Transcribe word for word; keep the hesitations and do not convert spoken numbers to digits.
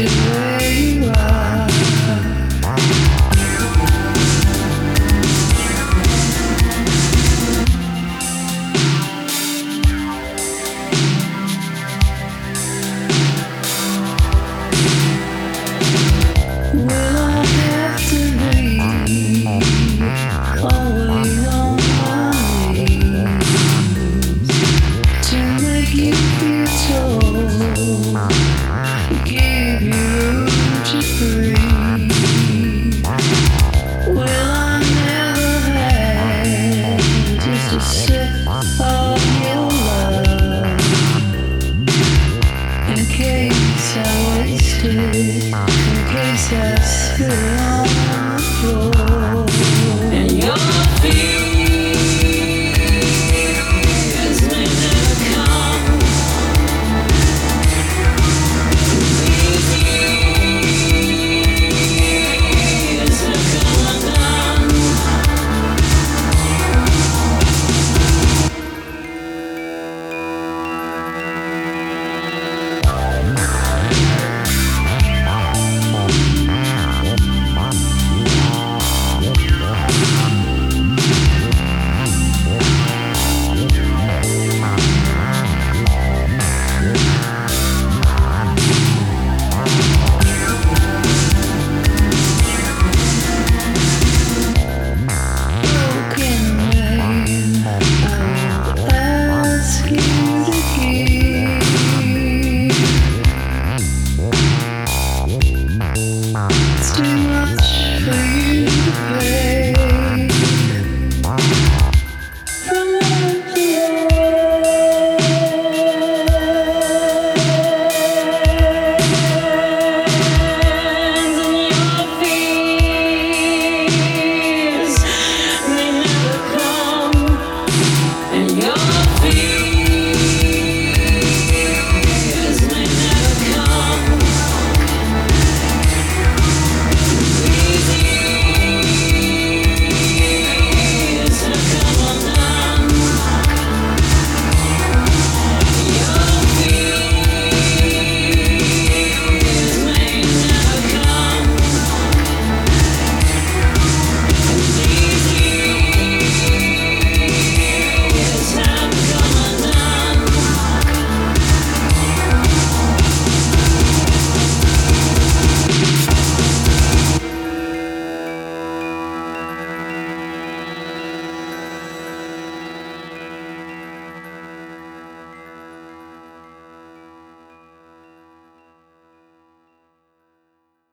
you where you are. Will I have to leave? Always on my knees to make you feel told, give you room to breathe. Will I never have just a sip of your love in case I wasted, in case I spilled